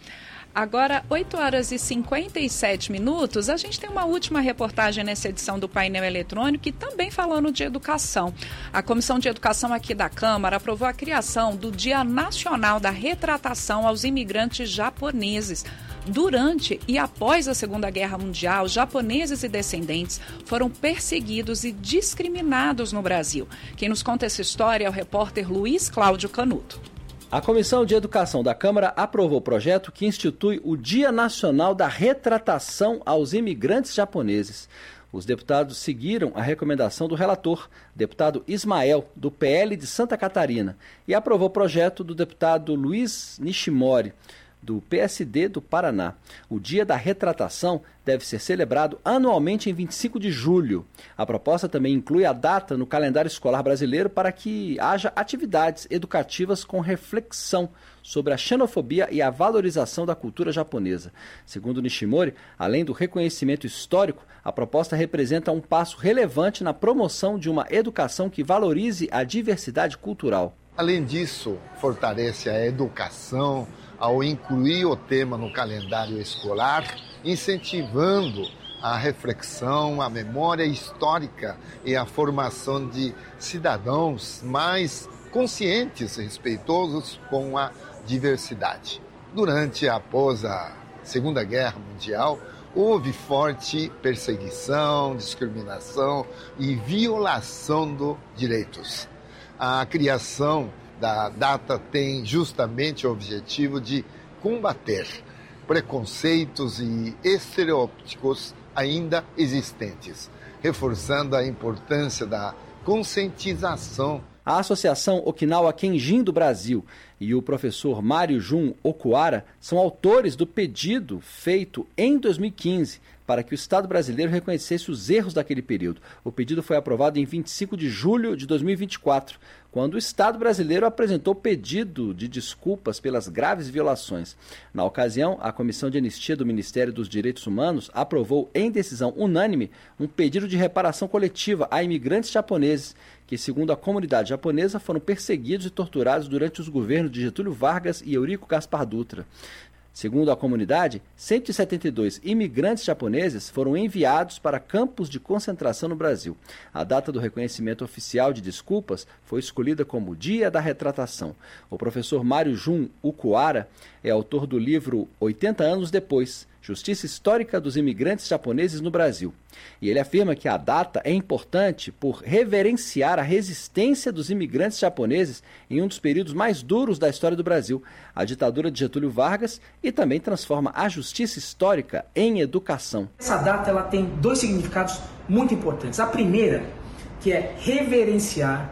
Agora, oito horas e cinquenta e sete minutos, a gente tem uma última reportagem nessa edição do Painel Eletrônico, que também falando de educação. A Comissão de Educação aqui da Câmara aprovou a criação do Dia Nacional da Retratação aos Imigrantes Japoneses. Durante e após a Segunda Guerra Mundial, japoneses e descendentes foram perseguidos e discriminados no Brasil. Quem nos conta essa história é o repórter Luiz Cláudio Canuto. A Comissão de Educação da Câmara aprovou o projeto que institui o Dia Nacional da Retratação aos Imigrantes Japoneses. Os deputados seguiram a recomendação do relator, deputado Ismael, do P L de Santa Catarina, e aprovou o projeto do deputado Luiz Nishimori, do P S D do Paraná. O Dia da Retratação deve ser celebrado anualmente em vinte e cinco de julho. A proposta também inclui a data no calendário escolar brasileiro para que haja atividades educativas com reflexão sobre a xenofobia e a valorização da cultura japonesa. Segundo Nishimori, além do reconhecimento histórico, a proposta representa um passo relevante na promoção de uma educação que valorize a diversidade cultural. Além disso, fortalece a educação ao incluir o tema no calendário escolar, incentivando a reflexão, a memória histórica e a formação de cidadãos mais conscientes e respeitosos com a diversidade. Durante e após a Segunda Guerra Mundial, houve forte perseguição, discriminação e violação dos direitos. A criação da data tem justamente o objetivo de combater preconceitos e estereótipos ainda existentes, reforçando a importância da conscientização. A Associação Okinawa Kenjin do Brasil e o professor Mário Jun Okuara são autores do pedido feito em dois mil e quinze para que o Estado brasileiro reconhecesse os erros daquele período. O pedido foi aprovado em vinte e cinco de julho de dois mil e vinte e quatro, quando o Estado brasileiro apresentou pedido de desculpas pelas graves violações. Na ocasião, a Comissão de Anistia do Ministério dos Direitos Humanos aprovou em decisão unânime um pedido de reparação coletiva a imigrantes japoneses que, segundo a comunidade japonesa, foram perseguidos e torturados durante os governos de Getúlio Vargas e Eurico Gaspar Dutra. Segundo a comunidade, cento e setenta e dois imigrantes japoneses foram enviados para campos de concentração no Brasil. A data do reconhecimento oficial de desculpas foi escolhida como Dia da Retratação. O professor Mário Jun Okuara é autor do livro oitenta anos depois, Justiça Histórica dos Imigrantes Japoneses no Brasil. E ele afirma que a data é importante por reverenciar a resistência dos imigrantes japoneses em um dos períodos mais duros da história do Brasil, a ditadura de Getúlio Vargas, e também transforma a justiça histórica em educação. Essa data ela tem dois significados muito importantes. A primeira, que é reverenciar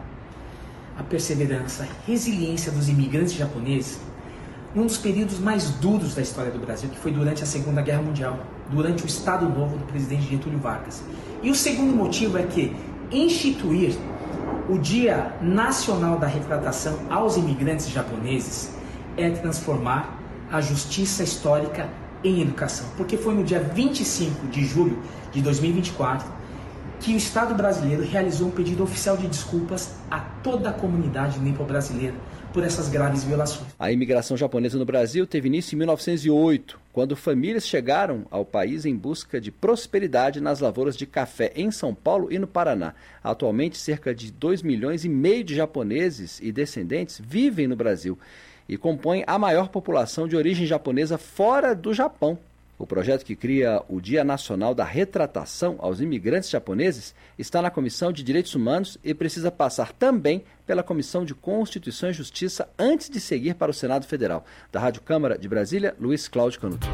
a perseverança, a resiliência dos imigrantes japoneses num dos períodos mais duros da história do Brasil, que foi durante a Segunda Guerra Mundial, durante o Estado Novo do presidente Getúlio Vargas. E o segundo motivo é que instituir o Dia Nacional da Retratação aos Imigrantes Japoneses é transformar a justiça histórica em educação. Porque foi no dia vinte e cinco de julho de dois mil e vinte e quatro que o Estado brasileiro realizou um pedido oficial de desculpas a toda a comunidade nipo-brasileira por essas graves violações. A imigração japonesa no Brasil teve início em mil novecentos e oito, quando famílias chegaram ao país em busca de prosperidade nas lavouras de café em São Paulo e no Paraná. Atualmente, cerca de dois milhões e meio de japoneses e descendentes vivem no Brasil e compõem a maior população de origem japonesa fora do Japão. O projeto que cria o Dia Nacional da Retratação aos Imigrantes Japoneses está na Comissão de Direitos Humanos e precisa passar também pela Comissão de Constituição e Justiça antes de seguir para o Senado Federal. Da Rádio Câmara de Brasília, Luiz Cláudio Canuto.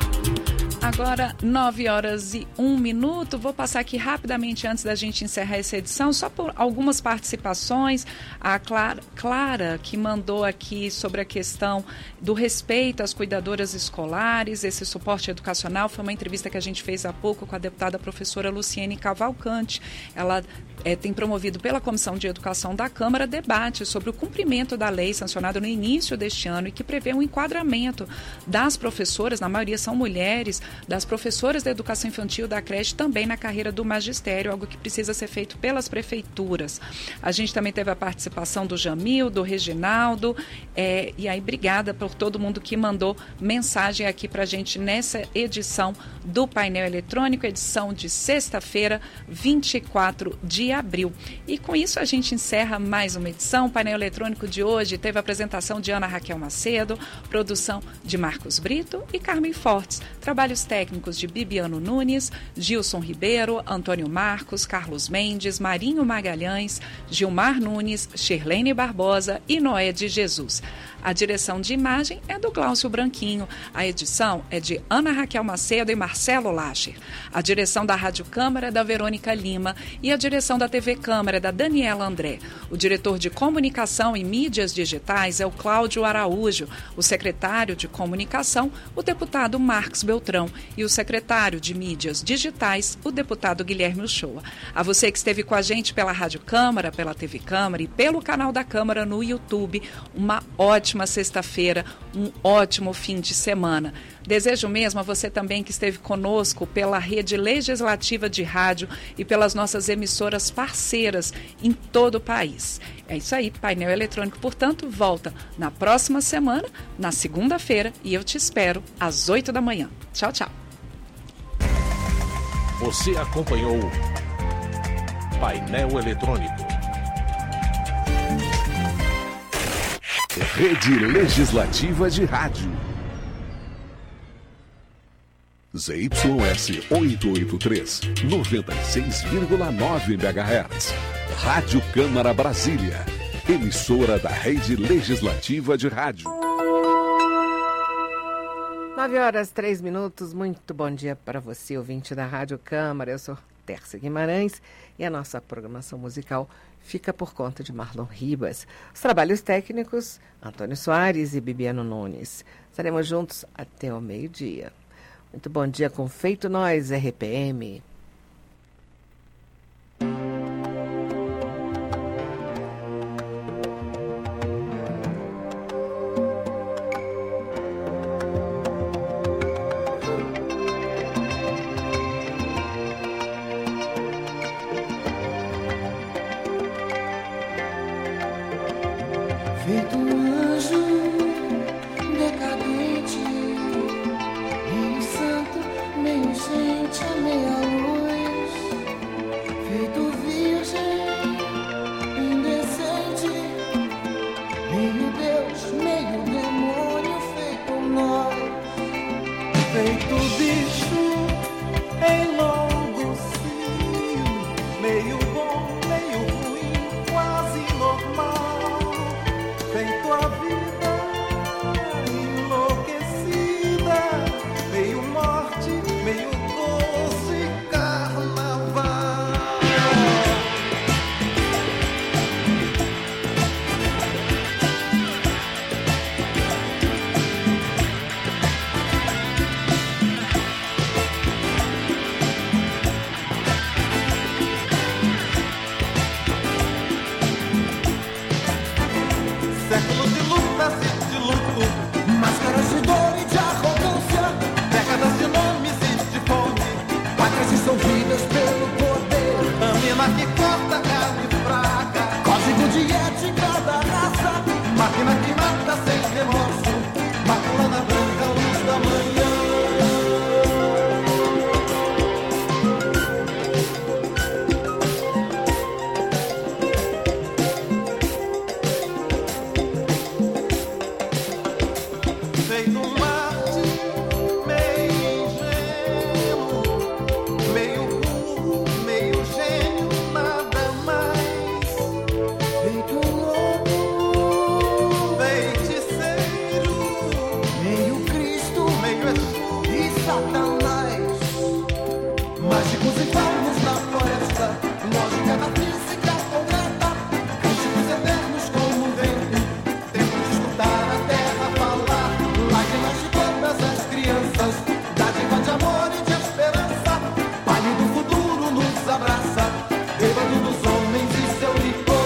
Agora, nove horas e um minuto. Vou passar aqui rapidamente antes da gente encerrar essa edição, só por algumas participações. A Clara, Clara, que mandou aqui sobre a questão do respeito às cuidadoras escolares, esse suporte educacional. Foi uma entrevista que a gente fez há pouco com a deputada professora Luciene Cavalcante. Ela é, tem promovido pela Comissão de Educação da Câmara debate sobre o cumprimento da lei sancionada no início deste ano e que prevê um enquadramento das professoras, na maioria são mulheres, das professoras da educação infantil da creche também na carreira do magistério, algo que precisa ser feito pelas prefeituras. A gente também teve a participação do Jamil, do Reginaldo, é, e aí obrigada por todo mundo que mandou mensagem aqui para a gente nessa edição do Painel Eletrônico, edição de sexta-feira, vinte e quatro de abril. E com isso a gente encerra mais uma edição. O Painel Eletrônico de hoje teve a apresentação de Ana Raquel Macedo, produção de Marcos Brito e Carmen Fortes, trabalhos técnicos de Bibiano Nunes, Gilson Ribeiro, Antônio Marcos, Carlos Mendes, Marinho Magalhães, Gilmar Nunes, Shirlene Barbosa e Noé de Jesus. A direção de imagem é do Glaucio Branquinho. A edição é de Ana Raquel Macedo e Marcelo Lacher. A direção da Rádio Câmara é da Verônica Lima e a direção da T V Câmara é da Daniela André. O diretor de Comunicação e Mídias Digitais é o Cláudio Araújo. O secretário de Comunicação, o deputado Marcos Beltrão. E o secretário de Mídias Digitais, o deputado Guilherme Uchoa. A você que esteve com a gente pela Rádio Câmara, pela T V Câmara e pelo canal da Câmara no YouTube, uma ótima sexta-feira, um ótimo fim de semana. Desejo mesmo a você também que esteve conosco pela rede legislativa de rádio e pelas nossas emissoras parceiras em todo o país. É isso aí, Painel Eletrônico, portanto, volta na próxima semana, na segunda-feira, e eu te espero às oito da manhã. Tchau, tchau. Você acompanhou Painel Eletrônico. Rede Legislativa de Rádio. Z Y S oitocentos e oitenta e três, noventa e seis vírgula nove megahertz. Rádio Câmara Brasília. Emissora da Rede Legislativa de Rádio. nove horas, três minutos. Muito bom dia para você, ouvinte da Rádio Câmara. Eu sou Tércia Guimarães e a nossa programação musical fica por conta de Marlon Ribas. Os trabalhos técnicos, Antônio Soares e Bibiano Nunes. Estaremos juntos até o meio-dia. Muito bom dia com Feito Nós, R P M. Feito um anjo decadente, meio santo, meio gente, meia luz. Feito virgem, indecente, meio Deus, meio demônio, feito nós. Feito bicho, enlouquecido, meio bom, meio ruim, quase normal. Feito a vida enlouquecida, meio morte, meio doce carnaval. Satanás. Mágicos infernos na floresta, lógica da física concreta, cânticos eternos como o vento, tempo de escutar a terra falar, lágrimas de todas as crianças, dádiva de amor e de esperança, pálido futuro nos abraça, bêbado dos homens e seu licor.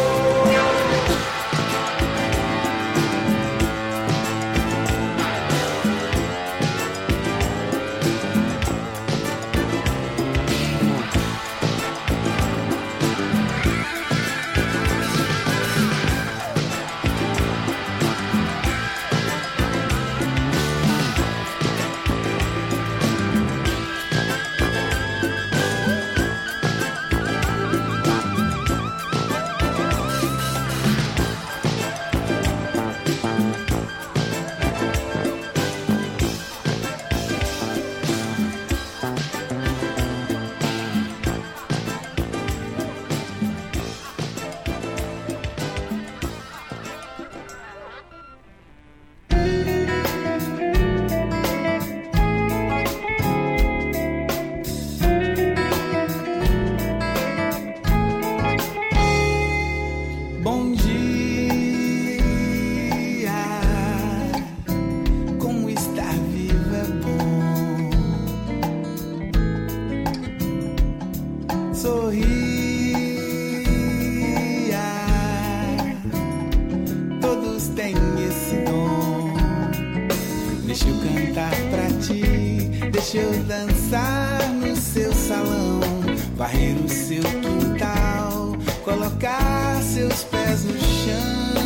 Bom dia, como estar vivo é bom. Sorria, todos têm esse dom. Deixa eu cantar pra ti, deixa eu dançar no seu salão, varrer o seu quintal, colocar seus pés no chão,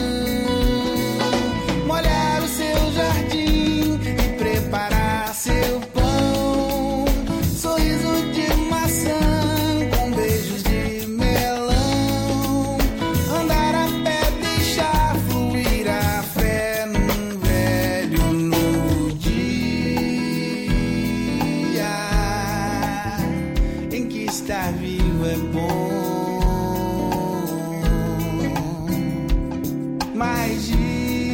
molhar o seu jardim e preparar seu pão. Sorriso de maçã com beijos de melão, andar a pé, deixar fluir a fé num velho novo dia em que estar vivo é bom. Mais dia,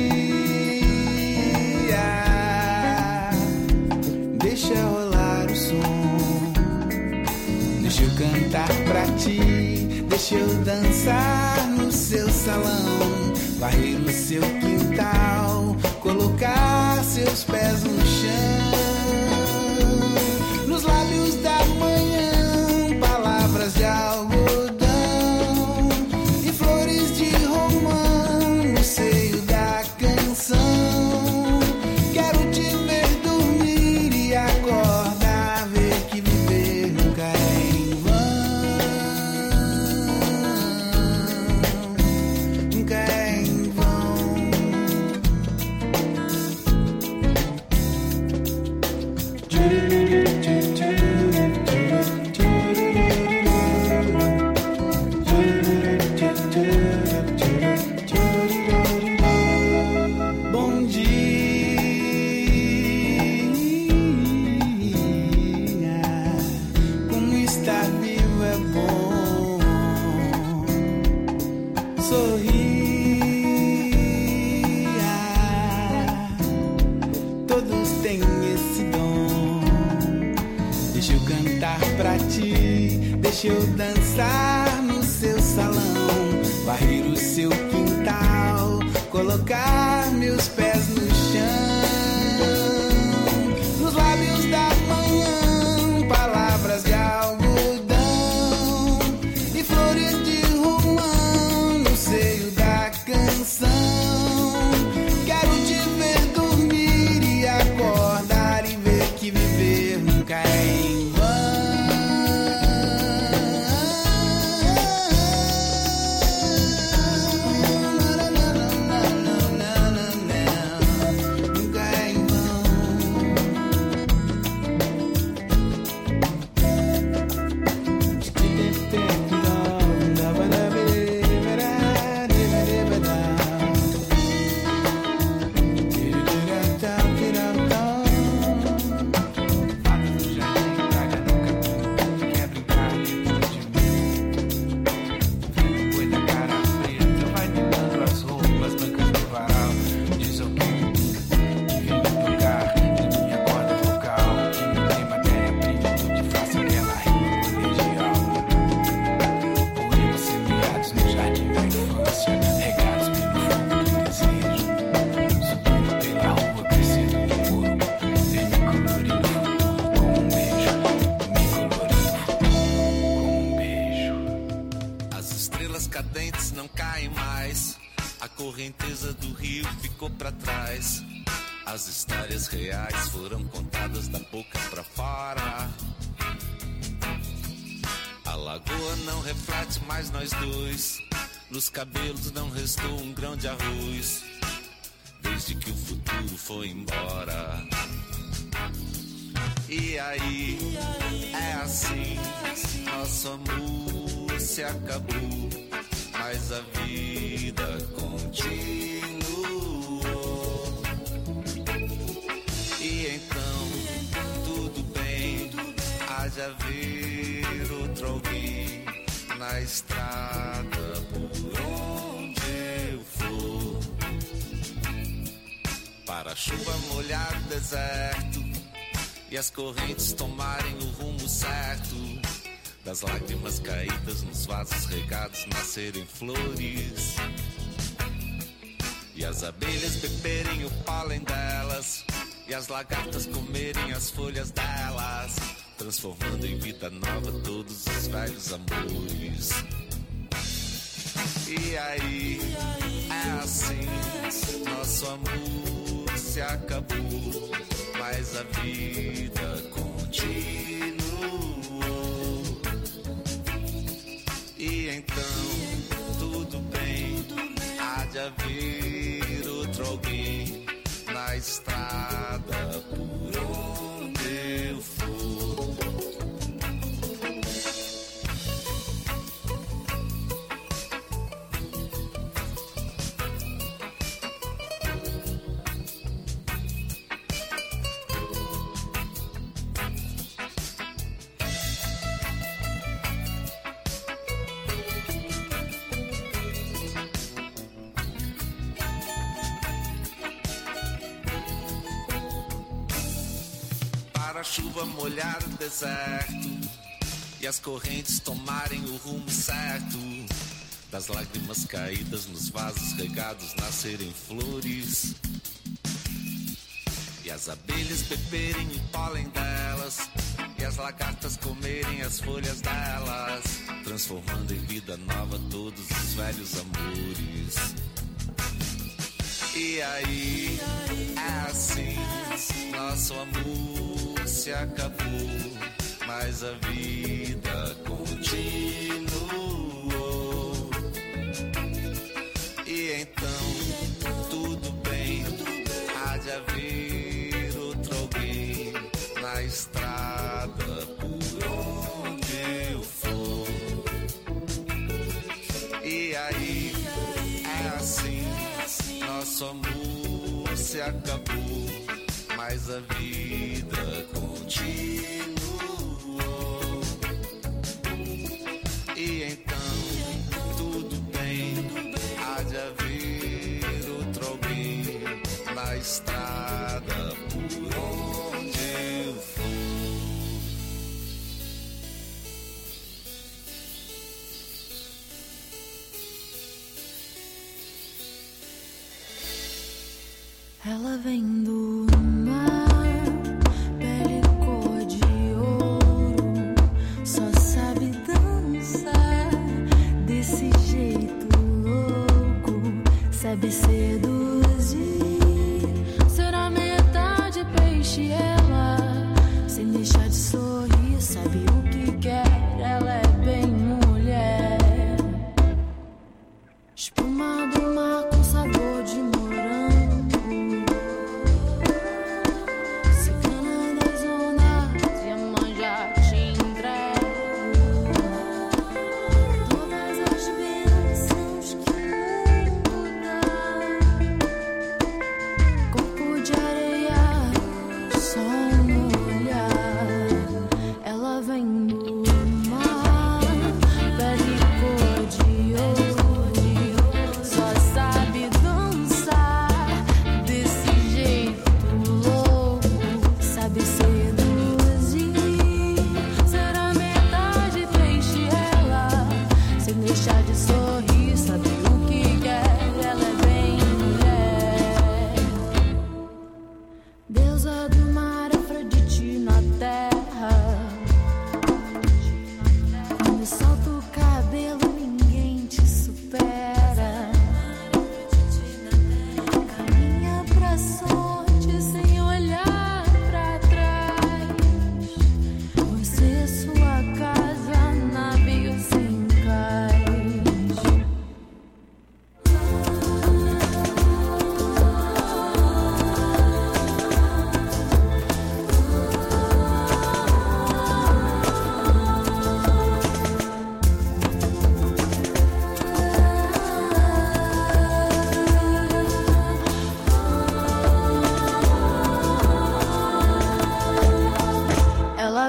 deixa rolar o som, deixa eu cantar pra ti, deixa eu dançar no seu salão, varrer o seu quintal, colocar seus pés no chão, nos lábios da manhã, palavras de algodão e flores de romã no seio da canção. Quero te ver dormir e acordar, ver que viver nunca é em vão, nunca é em vão. Bom dia, como estar vivo é bom. Sorria, todos têm esse dom. Deixa eu cantar pra ti, deixa eu dançar no seu salão, varrer o seu quintal, colocar meus pés no chão, nos lábios da manhã, palavras de algodão e flores de romã no seio da canção. Quero te ver dormir e acordar e ver que viver nunca é em vão. A correnteza do rio ficou pra trás. As histórias reais foram contadas da boca pra fora. A lagoa não reflete mais nós dois. Nos cabelos não restou um grão de arroz. Desde que o futuro foi embora. E aí, é assim, nosso amor se acabou, mas a vida continuou. E então, tudo bem, haja ver outro alguém na estrada por onde eu for. Para a chuva molhar o deserto e as correntes tomarem o rumo certo, das lágrimas caídas nos vasos regados nascerem flores, e as abelhas beberem o pólen delas, e as lagartas comerem as folhas delas, transformando em vida nova todos os velhos amores. E aí, é assim, nosso amor se acabou, mas a vida continuou. E então, tudo bem, há de haver outro alguém na estrada por onde eu for. A chuva molhar o deserto e as correntes tomarem o rumo certo, das lágrimas caídas nos vasos regados nascerem flores, e as abelhas beberem o pólen delas, e as lagartas comerem as folhas delas, transformando em vida nova todos os velhos amores. E aí, é assim, nosso amor se acabou, mas a vida continuou. E então, tudo bem, há de haver outro alguém na estrada por onde eu for. E aí, é assim, nosso amor se acabou, mas a vida continuou. E então, tudo bem, há de haver outro alguém na estrada por onde eu for. Ela vem do mar, pele cor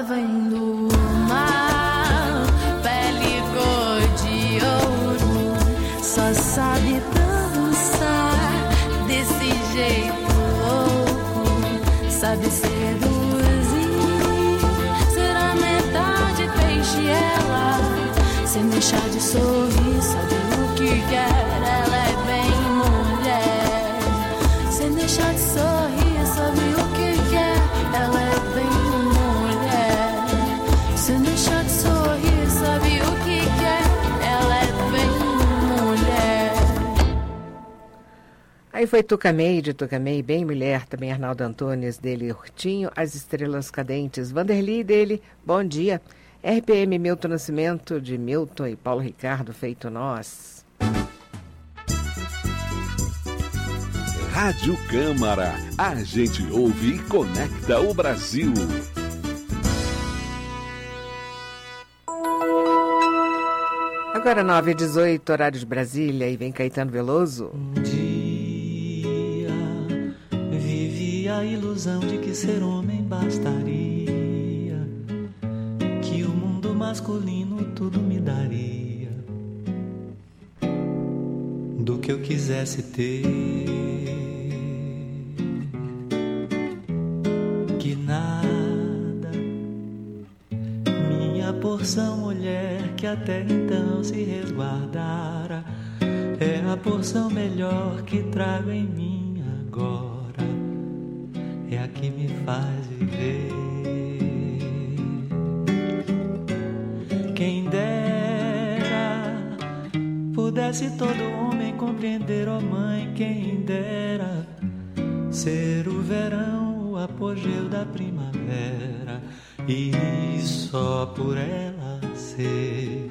Ela vem do mar, pele cor de ouro, só sabe dançar desse jeito louco, sabe seduzir, ser a metade peixe ela, sem deixar de sorrir, sabe o que quer, ela é bem mulher, sem deixar de sorrir, sabe o que quer, ela é bem mulher, sem deixar de sorrir, sabe o que quer, ela é bem mulher. Aí foi Tucamei, de Tucamei, bem mulher, também Arnaldo Antunes, dele Urtinho, As Estrelas Cadentes, Vanderly, dele, Bom Dia, R P M Milton Nascimento, de Milton e Paulo Ricardo, Feito Nós. Rádio Câmara, a gente ouve e conecta o Brasil. Agora nove e dezoito, horário de Brasília, e vem Caetano Veloso. Um dia vivi a ilusão de que ser homem bastaria, que o mundo masculino tudo me daria, do que eu quisesse ter, que nada, minha porção mulher que até então se resguardara, é a porção melhor que trago em mim agora, é a que me faz viver. Quem dera pudesse todo homem compreender, ó mãe, quem dera ser o verão, o apogeu da primavera, e só por ela ser.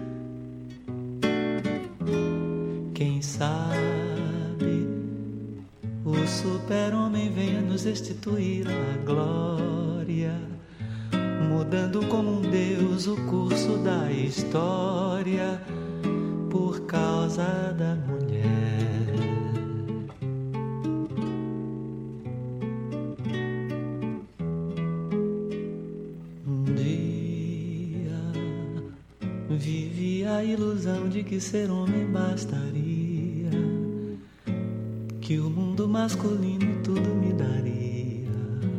Quem sabe o super-homem venha nos restituir a glória, mudando como um deus o curso da história, por causa da mulher. Um dia vivi a ilusão de que ser homem bastaria, que o mundo masculino tudo me daria,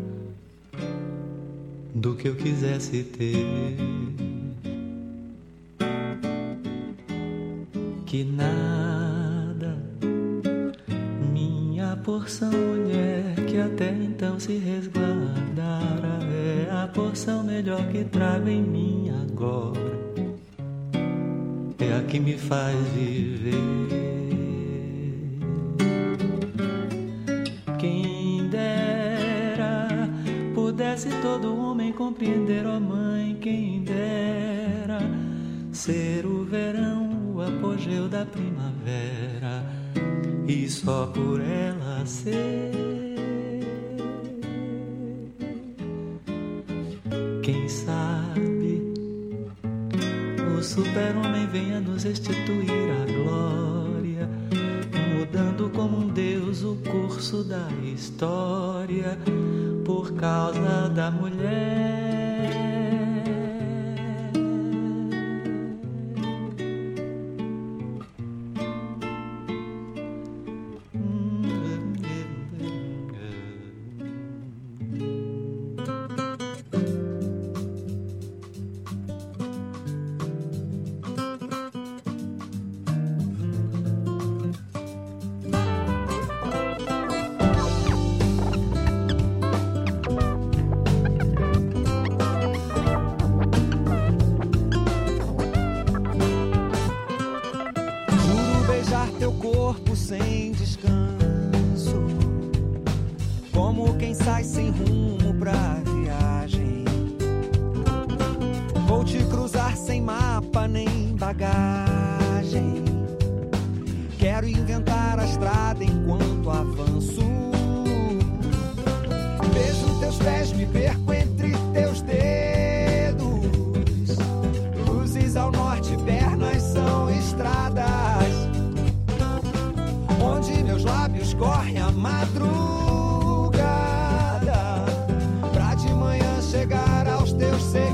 do que eu quisesse ter, que nada, minha porção mulher que até então se resguardara, é a porção melhor que trago em mim agora, é a que me faz viver. Quem dera pudesse todo homem compreender, ó mãe, quem dera ser o verão, o apogeu da primavera, e só por ela ser. Quem sabe o super-homem venha nos restituir a glória, mudando como um deus o curso da história, por causa da mulher. Sem descanso, como quem sai sem rumo pra viagem. Vou te cruzar sem mapa nem bagagem. Quero inventar a estrada enquanto